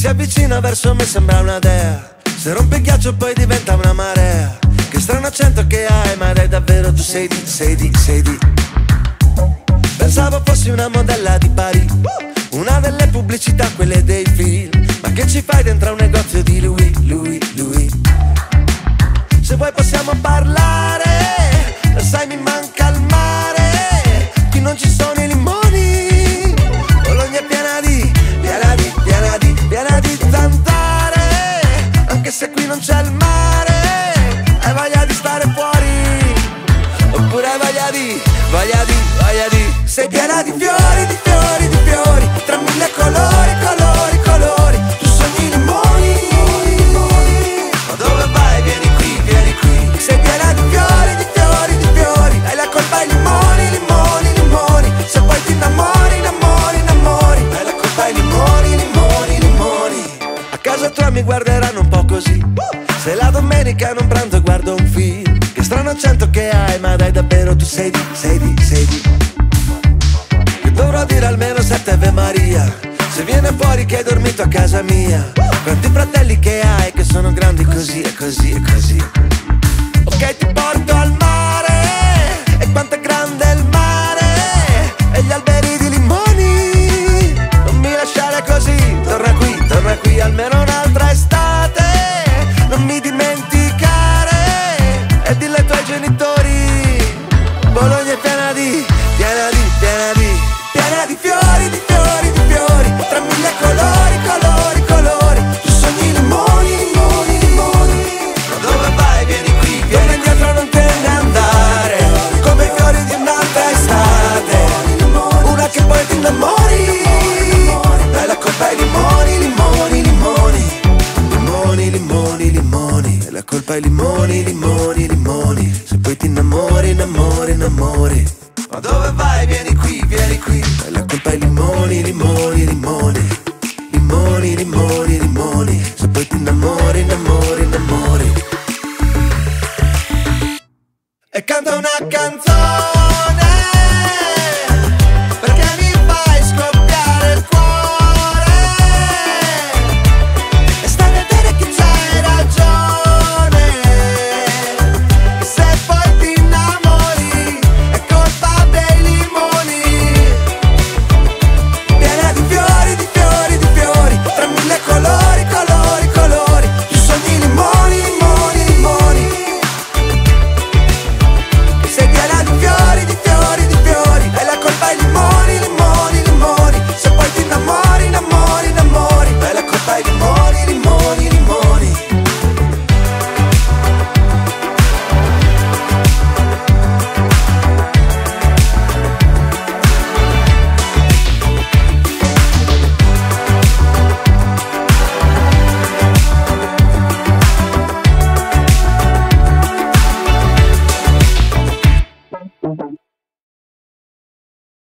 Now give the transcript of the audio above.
avvicina verso me sembra una dea. Se rompe il ghiaccio poi diventa una marea. Che strano accento che hai, ma dai davvero tu sei di. Pensavo fossi una modella di Paris, una delle pubblicità, quelle dei film. Ma che ci fai dentro un negozio di lui? Se vuoi possiamo parlare, lo sai mi manca il mare. Qui non ci sono i limoni, Bologna è piena di zanzare. Anche se qui non c'è il mare, hai voglia di stare fuori, oppure hai voglia di. Sei piena di fiori, tra mille colori. Tu sogni limoni, ma dove vai? Vieni qui. Sei piena di fiori, hai la colpa ai limoni. Se poi ti innamori, hai la colpa ai limoni. A casa tua mi guarderanno un po' così, se la domenica non pranzo e guardo un film. Che strano accento che hai, ma dai davvero tu sei di. Io dovrò dire almeno 7 Ave Maria, se viene fuori che hai dormito a casa mia. Quanti fratelli che hai che sono grandi così e così. Ok, ti porto al mare, e quanto è grande il mare, e gli alberi di limoni. Non mi lasciare così, torna qui almeno un'altra estate. Non mi dimenticare, e dillo ai tuoi genitori, Bologna è piena di fiori, tra mille colori. Tu sogni limoni, ma dove vai? Vieni qui, vieni indietro, non te ne andare, come i fiori di un'altra estate, una che poi ti innamori. Dai la colpa ai limoni, e la colpa ai limoni. Se poi ti innamori. Ma dove vai? Vieni qui, dai la colpa ai limoni. Se poi ti innamori. E canta una canzone